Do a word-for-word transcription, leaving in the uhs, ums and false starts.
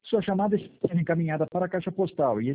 Sua chamada está sendo encaminhada para a caixa postal e